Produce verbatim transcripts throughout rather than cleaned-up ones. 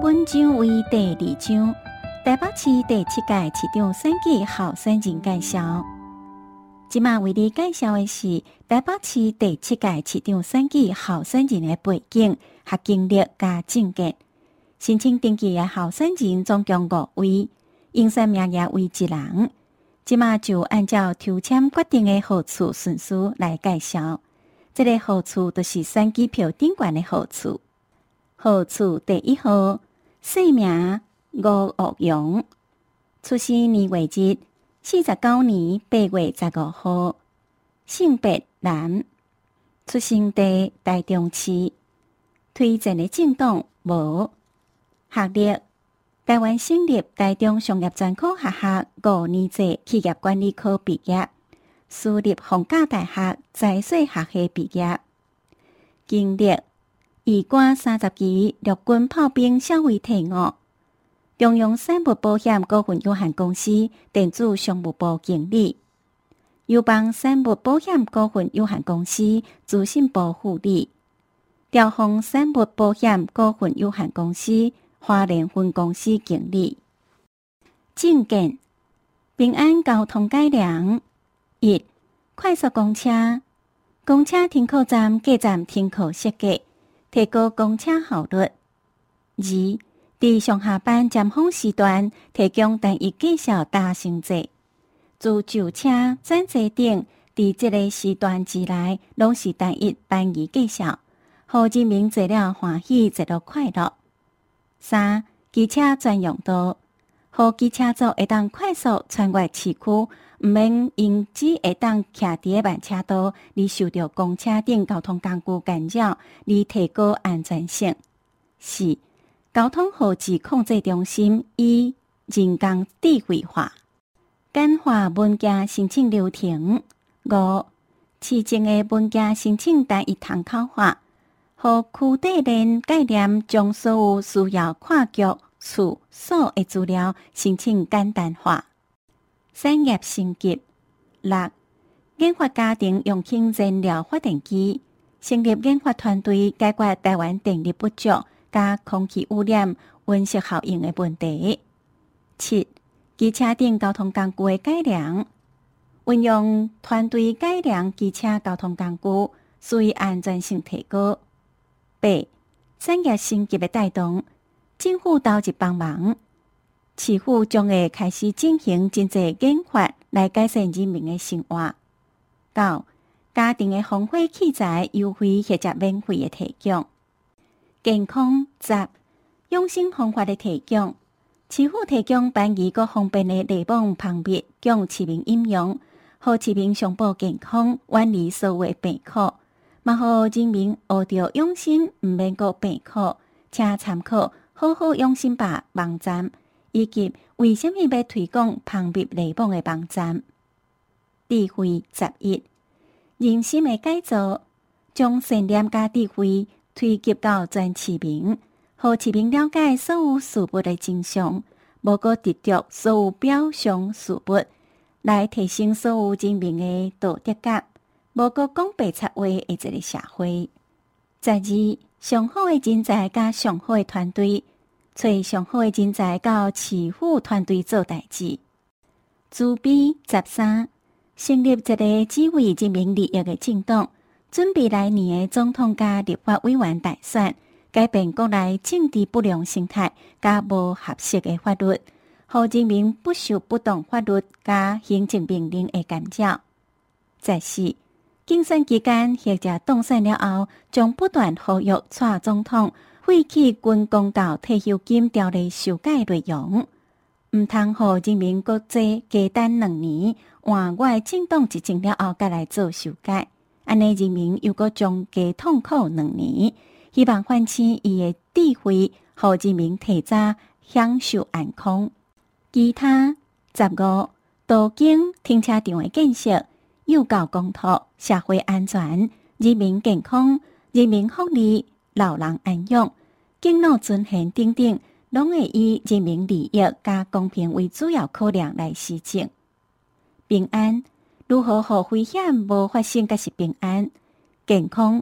本章为第二章，台北市第七届市长选举候选人介绍。即马为你介绍的是台北市第七届市长选举候选人的背景、学经历加证件。申请登记的候选人总共五位，应选名额为一人。即马就按照抽签决定的号次顺序来介绍。这个号次就是选举票顶悬的号次。号次第一号，姓名吴岳阳，出生年月日四十九年八月十五号，性别男，出生地台中市，推荐的政党无，学历台湾省立台中商业专科学校五年制企业管理科毕业，私立逢甲大学财税学系毕业，经历二官三十期陆军炮兵少尉退伍，中央产物保险股份有限公司电子商务部经理，友邦产物保险股份有限公司资讯部副理，调丰产物保险股份有限公司花莲分公司经理。证件：平安交通改良。一、快速公车，公车停靠站各站停靠设计，提高公车效率。二、伫上下班尖峰时段提供单一计数大行制，自就车、转车等伫这个时段之内拢是单一班仪计数，互人民坐了欢喜，坐了快乐。三、机车专用道，互机车族会当快速穿越市区，毋免因只会当徛伫个慢车道，而受到公车等交通工具干扰，而提高安全性。四、交通号志控制中心以人工智慧化，简化文件申请流程。五、市政的文件申请单一通口化，互区地链概念将所有需要跨局处所的资料申请简单化。产业升级。六、研发家庭用氢燃料发电机，成立研发团队解决台湾电力不足加空气污染、温室效应的问题。七、机车等交通工具的改良，运用团队改良机车交通工具，使安全性提高。八、产业升级的带动，政府投入帮忙，市府将会开始进行真济研发来改善人民的生活。九、家庭的防火器材优惠或者免费的提供。健康。十、养生方法的提供，市府提供便宜佮方便的内网旁密供市民饮用，互市民上保健康，远离所有的病苦。嘛，互人民学着养生，毋免阁病苦，请参考好好养生吧网站，以及为什么要推广旁密内网的网站。智慧。十一、人心的改造，将善念加智慧推及到全市民，互市民了解所有事物的真相，无阁执着所有表象事物，来提升所有人民的道德感，无阁讲白贼话的一个社会。十二、上好的人才加上好的团队，找上好的人才到市府团队做代志。自卑。十三、成立一个只为人民利益的政党，准备来年的总统加立法委员大选，改变国内政治不良生态加无合适的法律，互人民不受不当法律加行政命令的干扰。十四、竞选期间或者当选了后，将不断呼吁蔡总统废弃军公告退休金条例修改内容，毋通互人民国际加等两年，换我的政党执政了后，再来做修改。安尼人民又阁将加痛苦两年，希望唤醒伊的智慧，互人民提早享受安康。其他。十五、道经停车场的建设，幼教公托，社会安全，人民健康，人民福利，老人安养，敬老尊贤等等，拢会以人民利益加公平为主要考量来施政。平安。如何互危险无发生，才是平安。健康，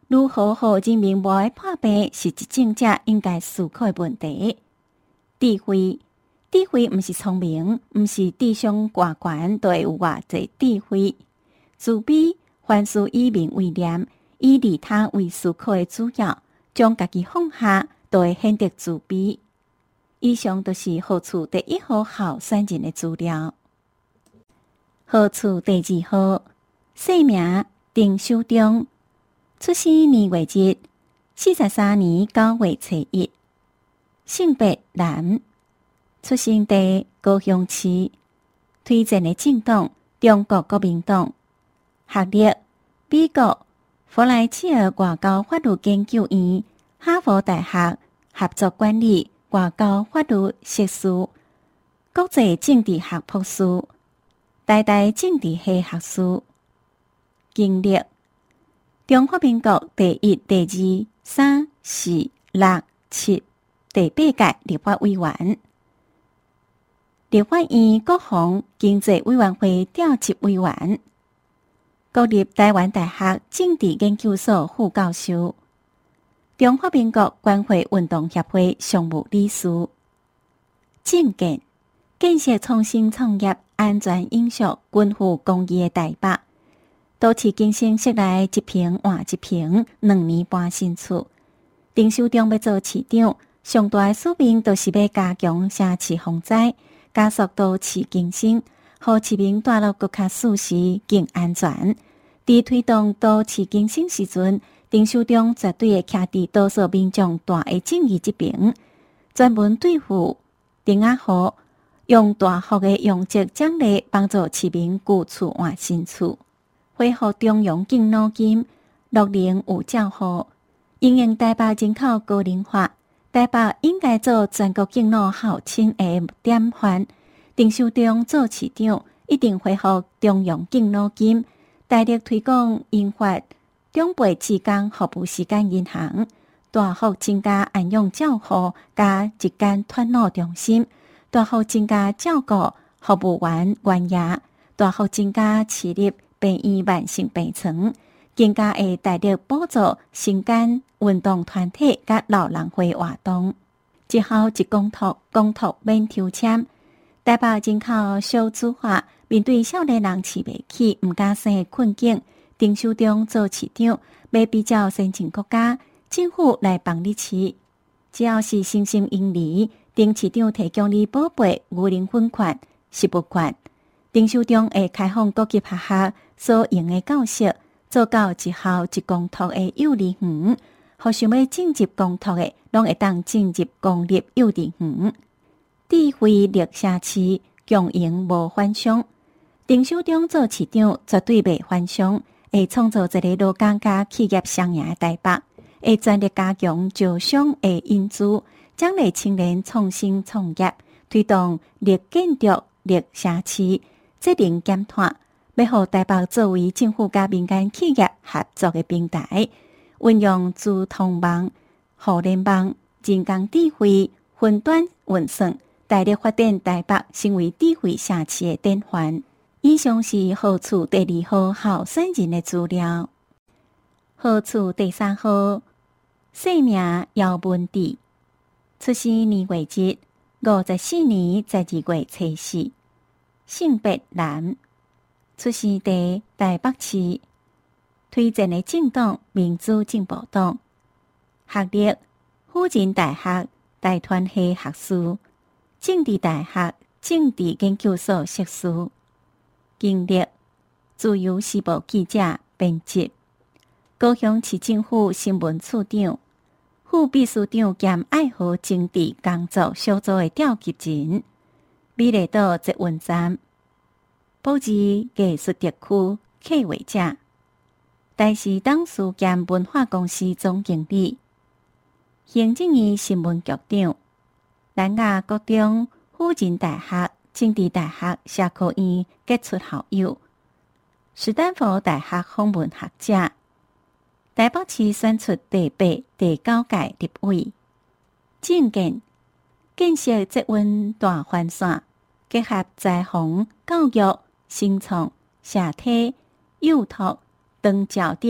如何互人民无爱破病，是执政者应该思考的问题。智慧，智慧毋是聪明，毋是智商高悬，就会有偌济智慧。慈悲，凡事以民为念，以利他为思考的主要，将家己放下，就会显得慈悲。以上就是好处第一号候选人的资料。好处第二号，姓名丁守中，出生年月日四十三年九月初一，性别男，出生地高雄市，推荐的政党中国国民党，学历美国弗莱切尔外交法律研究院、哈佛大学合作管理外交法律硕士，国际政治学博士，台大政治系学士。经历中华民国第一、第二、三、四、六、七、第八届立法委员，立法院国防经济委员会调集委员，国立台湾大学政治研究所副教授，中华民国关怀运动协会常务理事。政见建设创新创业、安全永续、均富公益的台北。都市更新室内一平换一平，两年搬新厝。丁守中要做市长，上大的使命就是要加强城市防灾，加速都市更新，让市民住落更加舒适、更安全。在推动都市更新时阵，丁守中绝对会徛伫多数民众大的正义这边，专门对付丁仔户，用大幅的用职奖励帮助市民旧厝换新厝。恢复中央敬老金，乐龄有照护，因应台北人口高龄化，台北应该做全国敬老孝亲的典范。丁守中做市长，一定恢复中央敬老金，大力推广研发长辈志工服务时间银行，大幅增加安养照护加日间团络中心，大幅增加照顾服务员员业，大幅增加市立病院慢性病床，更加会大力补助身间运动团体甲老人会活动。一号一公托，公托免抽签。台北人口少子化，面对少年人饲袂起、毋敢生的困境，丁守中做市长，要比较先进国家，政府来帮你饲。只要是新生婴儿，丁市长提供你宝贝牛奶粉券、食物券。丁守中会开放各级学校所用的教室，做到一校一公托的幼儿园，互想要进入公托的，拢会当进入公立幼儿园。智慧力社市，共赢无反伤。丁守中做市长绝对袂反伤，会创造一个劳工甲企业双赢的台北，会全力加强招商的因子，奖励青年创新创业，推动力建筑、力社市。责任检讨，要互台北作为政府甲民间企业合作的平台，运用资通网、互联网、人工智慧、云端运算，大力发展台北成为智慧社市的典范。以上是好处第二号候选人的资料。好处第三号，姓名姚文智，出生年月日五十四年十二月初四。性别男，出生地台北市，推荐的政党民主进步党，学历辅仁大学大传系学士，政治大学政治研究所硕士，经历自由时报记者、编辑，高雄市政府新闻处长，副秘书长兼爱河政治工作小组的召集人。美丽岛捷运站，保持艺术特区企划者，台视董事兼文化公司总经理，行政院新闻局长，南亚国中辅仁大学政治大学社科院杰出校友，史丹佛大学访问学者，台北市选出第八、第九届立委。政见建设捷运大环线，结合在防、教育、新创、社体、幼托、长照等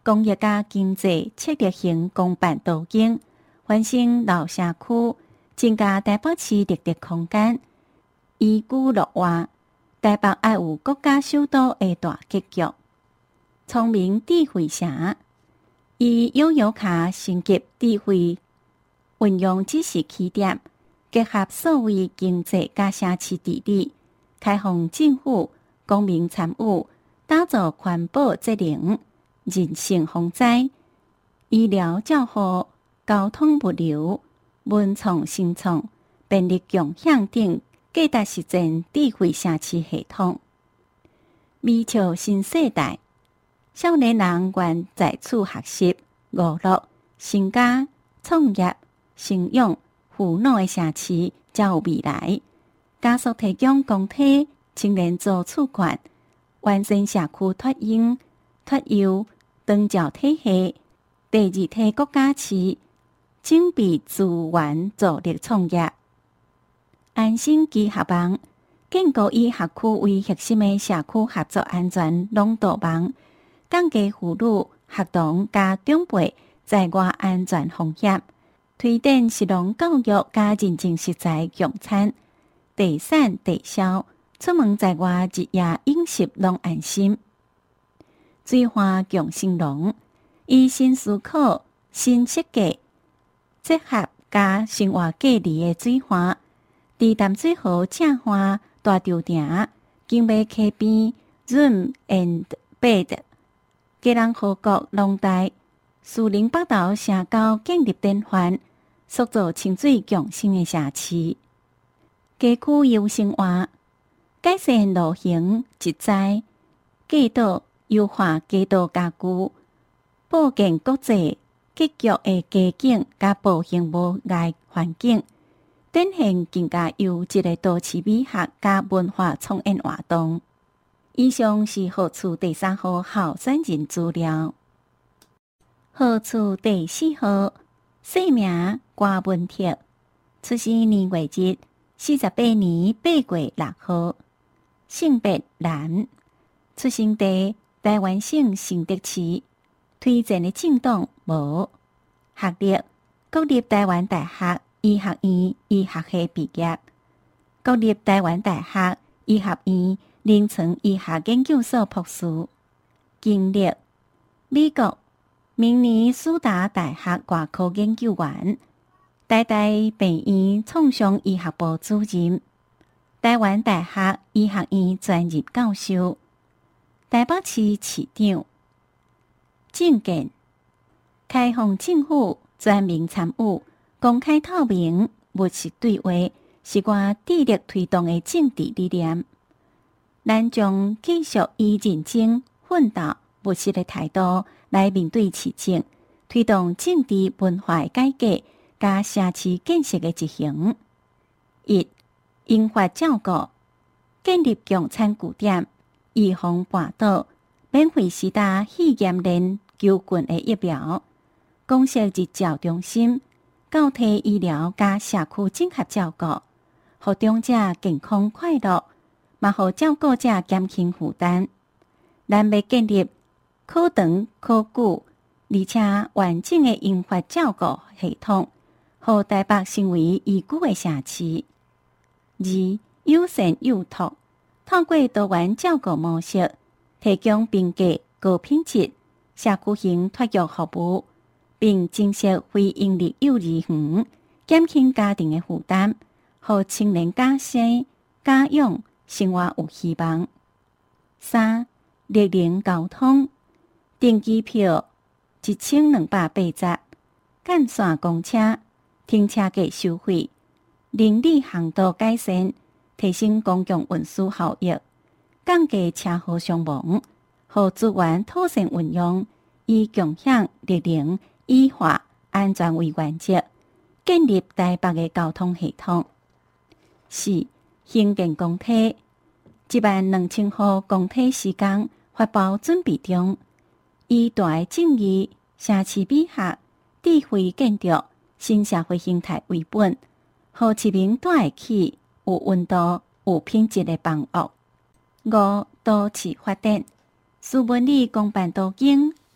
工业加经济策略型公办途径，完成老社区，增加台北市绿地空间。依据落话，台北爱有国家首都的大格局。聪明智慧城，以悠游卡升级智慧运用知识起点，结合数位经济加城市治理，开放政府、公民参与，打造环保节能、人性防灾、医疗照护、交通物流、文创新创、便利共享等价值实践智慧城市系统。美笑新世代，少年人愿在此学习、娱乐、成家、创业、生养、富农的城市才有未来。加速提供公体、青年租厝权，完善社区托婴、托幼、长照体系。第二梯国家市，整备资源助力创业。安心机合网，建构以学区为核心的社区合作安全廊道网，降低妇女、学童加长辈在外安全风险，推展实农教育加认证食材共产，地产地销，出门在外日夜饮食拢安心。水花共生农，以新思考、新设计，结合加生活价值的水花。伫淡水河正花大稻埕、景美溪边 Room and Bed、基隆河谷农大、树林北投城郊建立典范，塑造清水共生的社区。街区优生活，改善路行植栽，街道优化街道家具，保健国际积极的街景甲步行无碍环境。展现更加优质的都市美学加文化创演活动。以上是好处第三号候选人资料。好处第四号，姓名郭文铁，出生年月日四十八年八月六号，性别男，出生地台湾省新德市，推荐的政党无，学历国立台湾大学医学院医学系毕业，国立台湾大学医学院临床医学研究所博士。经历美国明尼苏达大学外科研究员，台大病院创伤医学部主任，台湾大学医学院专任教授，台北市市长。政见开放政府全民参与，公开透明，务实对话，是我致力推动的政治理念。咱将继续以认真、奋斗、务实的态度来面对市政，推动政治文化的改革，加城市建设的执行。一、英法照顾，建立共产据点，预防跋倒，免费施打肺炎链球菌的疫苗，公设日照中心。高梯医疗加社区整合照顾，互长者健康快乐，嘛互照顾者减轻负担。咱要建立可长可久，而且完整的英法照顾系统，互台北成为宜居的城市。二、友善幼托，透过多元照顾模式，提供并价高品质社区型托育服务。并增设非营利幼儿园，减轻家庭的负担，互青年家生、家养生活有希望。三、绿能交通，订机票一千两百八十，干线公车停车格收费，邻里航道改善，提升公共运输效益，降低车祸伤亡，互资源妥善运用，以共享绿能。依法安全为原则，建立台北的交通系统。四、兴建公体，一万两千户公体施工发包准备中，以大的正义、城市美学、智慧建筑、新社会形态为本，互市民住会起、有温度、有品质的房屋。五、都市发展，苏文里公办途径。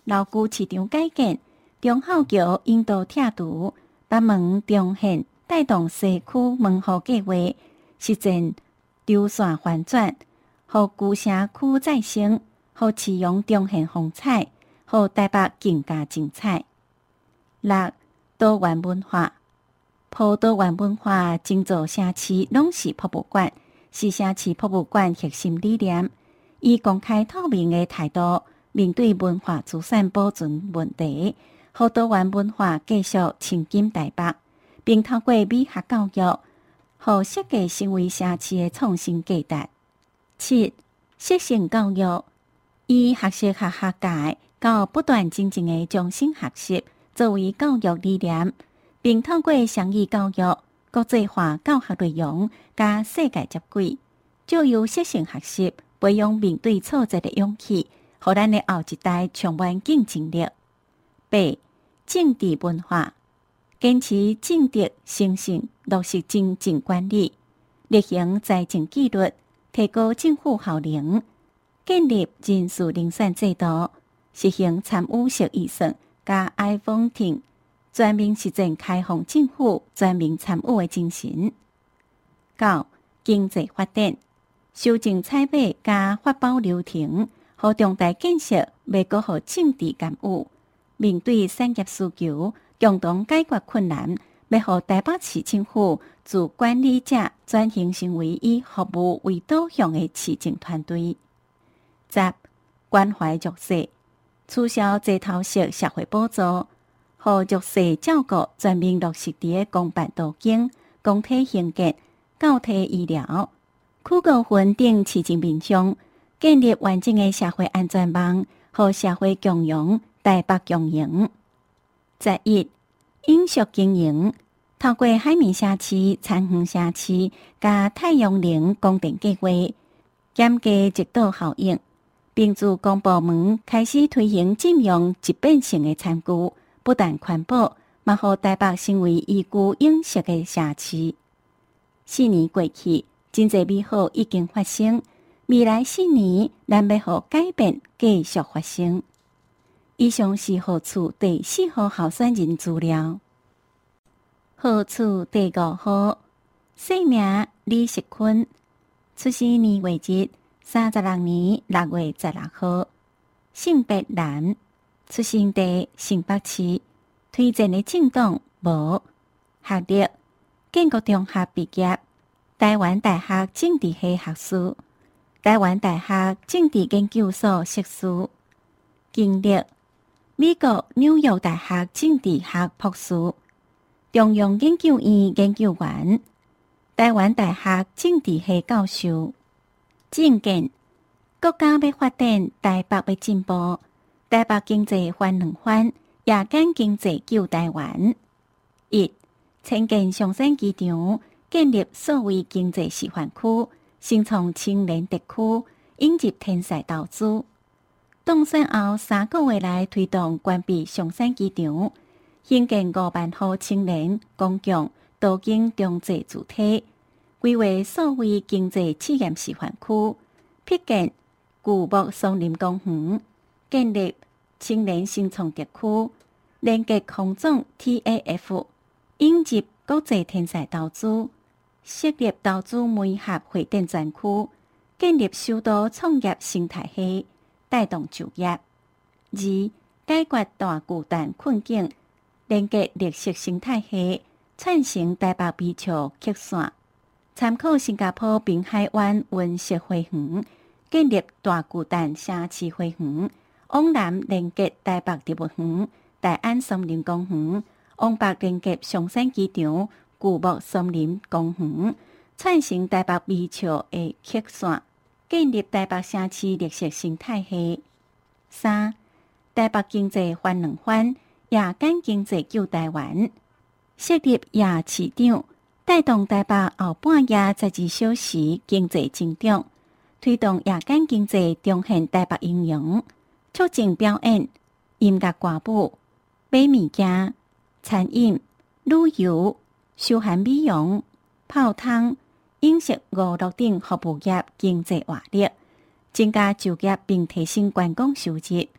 老旧市场改建，中孝桥引导拆除，北门重现带动西区门户计划，实践流线翻转，互旧城区再生，互市容重现风采，互台北更加精彩。六、多元文化，普多元文化整座城市拢是博物馆，是城市博物馆核心理念。以公开透明的态度，面对文化资产保存问题，互多元文化继续亲近台北，并透过美学教育，互设计成为城市的创新价值。七、适性教育，以学习和学界到不断精进的终身学习作为教育理念，并透过双语教育、国际化教学内容甲世界接轨，借由适性学习，培养面对挫折的勇气，互咱的后一代充满竞争力。八、政治文化，坚持正直、诚信，落实政治管理，厉行财政纪律，提高政府效能，建立人事遴选制度，实行参与式预算甲 iVoting， 全面实践开放政府全面参与的精神。九、经济发展，修正采买甲发包流程，互重大建设袂搁互政治干预，面对产业需求，共同解决困难，要互台北市政府自管理者转型成为以服务为导向的市政团队。十、关怀弱势，取消街头式社会补助，互弱势照顾全面落实伫个公办途径、公体行健、教体医疗、区高分等市政面向，建立完整的社会安全网，互社会共荣、台北共赢。十一、饮食经营，透过海绵社区、餐园社区、甲太阳能供电计划，减低极度效应，并自公部门开始推行禁用疾病性的餐具，不但环保，嘛互台北成为宜居饮食的社区。四年过去，真侪美好已经发生，未来四年咱要互改变继续发生。以上是号处第四号候选人资料。号处第五号，姓名李石坤，出生年月日三十六年六月十六号，性别男，出生地新北市，推荐的政党无，学历建国中学毕业，台湾大学政治系学士，台湾大学政治研究所硕士，经历美国纽约大学政治学博士，中央研究院研究员，台湾大学政治系教授。政见：国家要发展，台北要进步，台北经济翻两番，夜间经济救台湾。一、参建松山机场，建立数位经济示范区，新创青年特区，引入天使投资。当选后三个月内推动关闭松山机场，兴建五万户青年公共多经中介主体，规划数位经济试验示范区，辟建巨木松林公园，建立青年新创特区，连结空总 T A F， 引入国际天使投资，设立投资媒合会展专区，建立首都创业生态系，带动就业。二、解决大巨蛋困境，连结绿色生态系，串成台北美桥曲线，参考新加坡滨海湾温室花园，建立大巨蛋城市花园，往南连结台北植物园、大安森林公园，往北连结松山机场、巨木森林公园，串成台北美桥的曲线，建立台北城市绿色生态系。三、台北经济翻两番，夜间经济救台湾，设立夜市场，带动台北后半夜十二小时经济增长，推动夜间经济重现台北英雄，促进表演、音乐歌舞、买物件、餐饮、旅游、休闲美容、泡汤、饮食娱乐等服务业经济活力，增加就业并提升观光收入，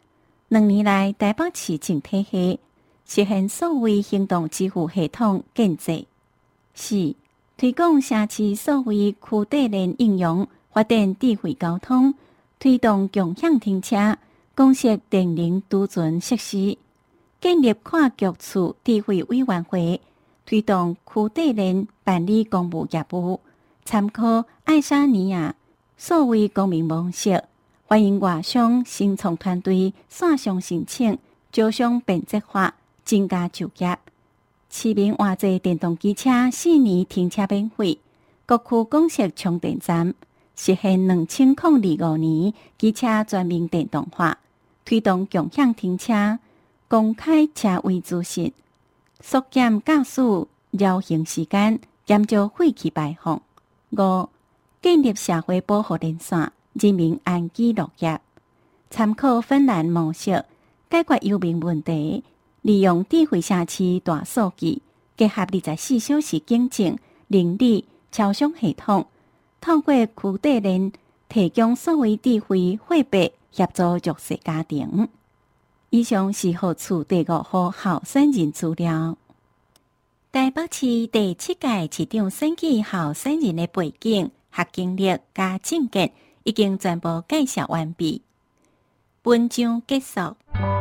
两年来，台北市整体下实现数位行动支付系统建设。四、推广城市数位区块链应用，发展智慧交通，推动共享停车、公设电能储存设施，建立跨局处智慧委员会，推动区块链办理公务业务，参考爱沙尼亚数位公民模式。欢迎外商新创团队线上申请，招商便捷化，增加就业。市民换坐电动机车四年停车免费，各区公设充电站，实现两千零二五年机车全面电动化，推动共享停车，公开车位资讯，缩减驾驶绕行时间，减少废气排放。五、建立社会保护连线，人民安居乐业，参考芬兰模式，解决游民问题，利用智慧城市大数据，结合二十四小时警政、邻里、超商系统，透过区块链提供数位智慧货币，协助弱势家庭。以上是校处第五号候选人资料。台北市第七届市长选举候选人的背景、学经历加政见已经全部介绍完毕。本章结束。